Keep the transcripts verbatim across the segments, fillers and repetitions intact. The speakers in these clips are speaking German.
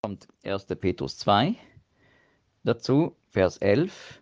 kommt erster Petrus zwei dazu, Vers elf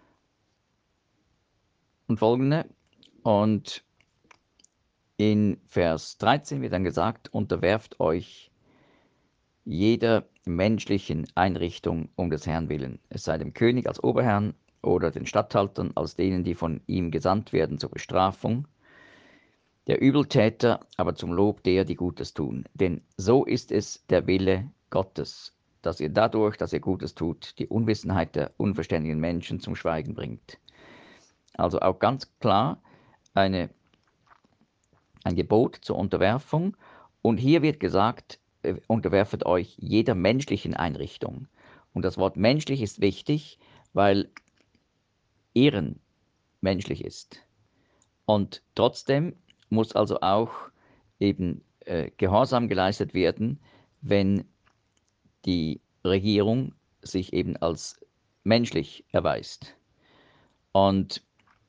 und folgende. Und in Vers dreizehn wird dann gesagt, unterwerft euch jeder menschlichen Einrichtung um des Herrn willen, es sei dem König als Oberherrn oder den Statthaltern als denen, die von ihm gesandt werden zur Bestrafung, der Übeltäter aber zum Lob der, die Gutes tun. Denn so ist es der Wille Gottes, dass ihr dadurch, dass ihr Gutes tut, die Unwissenheit der unverständigen Menschen zum Schweigen bringt. Also auch ganz klar eine, ein Gebot zur Unterwerfung. Und hier wird gesagt, äh, unterwerfet euch jeder menschlichen Einrichtung. Und das Wort menschlich ist wichtig, weil Ehren menschlich ist. Und trotzdem muss also auch eben äh, Gehorsam geleistet werden, wenn die Regierung sich eben als menschlich erweist. Und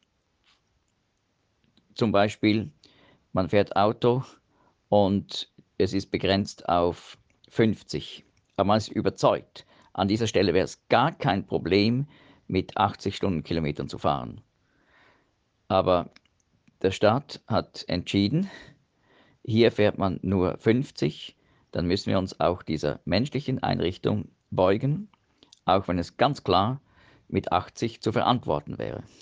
zum Beispiel, man fährt Auto und es ist begrenzt auf fünfzig, aber man ist überzeugt, an dieser Stelle wäre es gar kein Problem, mit achtzig Stundenkilometern zu fahren. Aber der Staat hat entschieden, hier fährt man nur fünfzig, dann müssen wir uns auch dieser menschlichen Einrichtung beugen, auch wenn es ganz klar mit achtzig zu verantworten wäre.